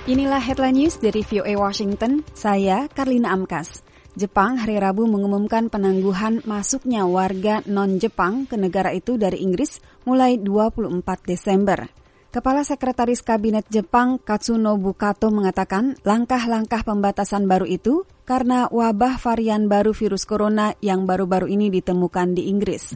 Inilah headline news dari VOA Washington, saya Karlina Amkas. Jepang hari Rabu mengumumkan penangguhan masuknya warga non-Jepang ke negara itu dari Inggris mulai 24 Desember. Kepala Sekretaris Kabinet Jepang Katsunobu Kato mengatakan langkah-langkah pembatasan baru itu karena wabah varian baru virus corona yang baru-baru ini ditemukan di Inggris.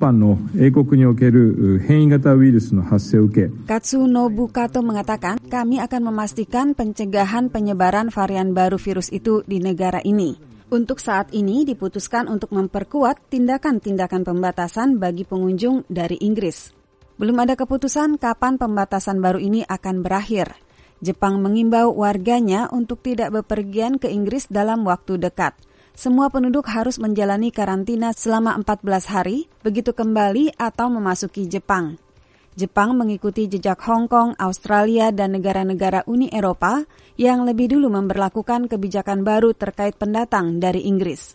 Katsunobu Kato mengatakan kami akan memastikan pencegahan penyebaran varian baru virus itu di negara ini. Untuk saat ini diputuskan untuk memperkuat tindakan-tindakan pembatasan bagi pengunjung dari Inggris. Belum ada keputusan kapan pembatasan baru ini akan berakhir. Jepang mengimbau warganya untuk tidak bepergian ke Inggris dalam waktu dekat. Semua penduduk harus menjalani karantina selama 14 hari, begitu kembali atau memasuki Jepang. Jepang mengikuti jejak Hong Kong, Australia, dan negara-negara Uni Eropa yang lebih dulu memberlakukan kebijakan baru terkait pendatang dari Inggris.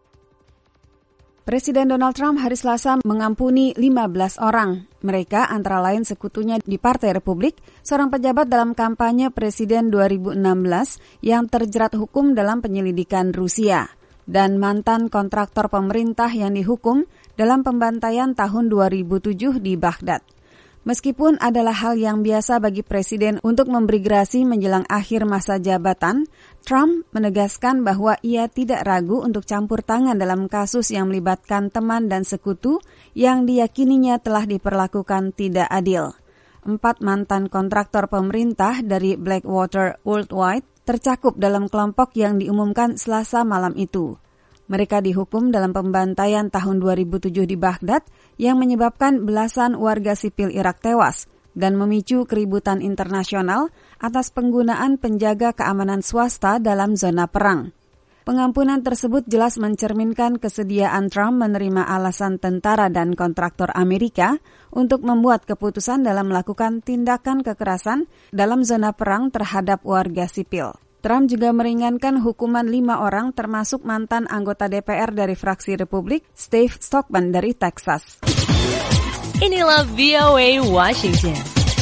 Presiden Donald Trump hari Selasa mengampuni 15 orang. Mereka antara lain sekutunya di Partai Republik, seorang pejabat dalam kampanye Presiden 2016 yang terjerat hukum dalam penyelidikan Rusia, dan mantan kontraktor pemerintah yang dihukum dalam pembantaian tahun 2007 di Baghdad. Meskipun adalah hal yang biasa bagi Presiden untuk memberi gerasi menjelang akhir masa jabatan, Trump menegaskan bahwa ia tidak ragu untuk campur tangan dalam kasus yang melibatkan teman dan sekutu yang diyakininya telah diperlakukan tidak adil. 4 mantan kontraktor pemerintah dari Blackwater Worldwide tercakup dalam kelompok yang diumumkan Selasa malam itu. Mereka dihukum dalam pembantaian tahun 2007 di Baghdad yang menyebabkan belasan warga sipil Irak tewas dan memicu keributan internasional atas penggunaan penjaga keamanan swasta dalam zona perang. Pengampunan tersebut jelas mencerminkan kesediaan Trump menerima alasan tentara dan kontraktor Amerika untuk membuat keputusan dalam melakukan tindakan kekerasan dalam zona perang terhadap warga sipil. Trump juga meringankan hukuman 5 orang termasuk mantan anggota DPR dari fraksi Republik, Steve Stockman dari Texas. Inilah VOA Washington.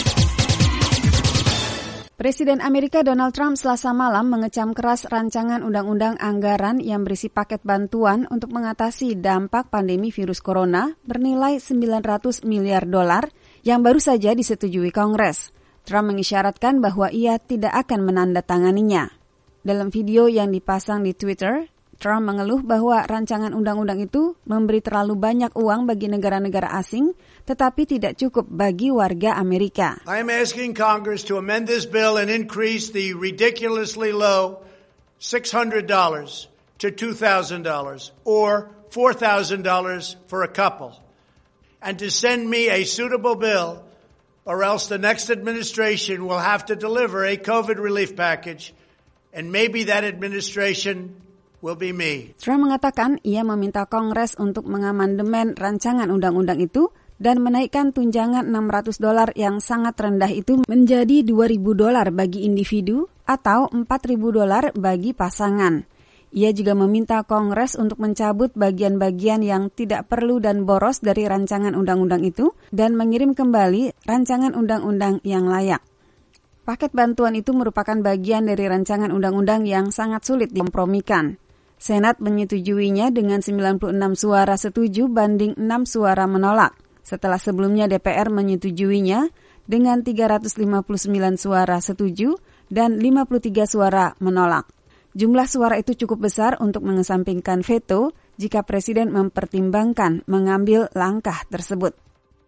Presiden Amerika Donald Trump Selasa malam mengecam keras rancangan undang-undang anggaran yang berisi paket bantuan untuk mengatasi dampak pandemi virus corona bernilai $900 miliar yang baru saja disetujui Kongres. Trump mengisyaratkan bahwa ia tidak akan menandatanganinya. Dalam video yang dipasang di Twitter, Trump mengeluh bahwa rancangan undang-undang itu memberi terlalu banyak uang bagi negara-negara asing, tetapi tidak cukup bagi warga Amerika. I am asking Congress to amend this bill and increase the ridiculously low $600 to $2,000 or $4,000 for a couple, and to send me a suitable bill, or else the next administration will have to deliver a COVID relief package, and maybe that administration will be me. Trump mengatakan ia meminta Kongres untuk mengamandemen rancangan undang-undang itu dan menaikkan tunjangan $600 yang sangat rendah itu menjadi $2,000 bagi individu atau $4,000 bagi pasangan. Ia juga meminta Kongres untuk mencabut bagian-bagian yang tidak perlu dan boros dari rancangan undang-undang itu dan mengirim kembali rancangan undang-undang yang layak. Paket bantuan itu merupakan bagian dari rancangan undang-undang yang sangat sulit dikompromikan. Senat menyetujuinya dengan 96 suara setuju banding 6 suara menolak, setelah sebelumnya DPR menyetujuinya dengan 359 suara setuju dan 53 suara menolak. Jumlah suara itu cukup besar untuk mengesampingkan veto jika Presiden mempertimbangkan mengambil langkah tersebut.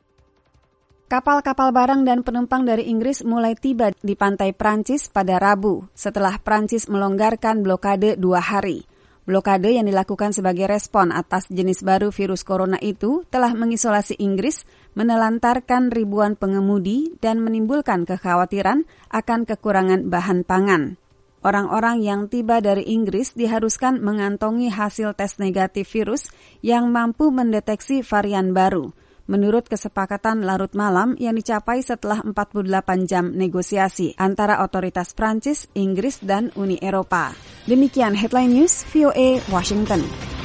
Kapal-kapal barang dan penumpang dari Inggris mulai tiba di pantai Prancis pada Rabu setelah Prancis melonggarkan blokade 2 hari. Blokade yang dilakukan sebagai respon atas jenis baru virus corona itu telah mengisolasi Inggris, menelantarkan ribuan pengemudi dan menimbulkan kekhawatiran akan kekurangan bahan pangan. Orang-orang yang tiba dari Inggris diharuskan mengantongi hasil tes negatif virus yang mampu mendeteksi varian baru, menurut kesepakatan larut malam yang dicapai setelah 48 jam negosiasi antara otoritas Prancis, Inggris, dan Uni Eropa. Demikian Headline News VOA Washington.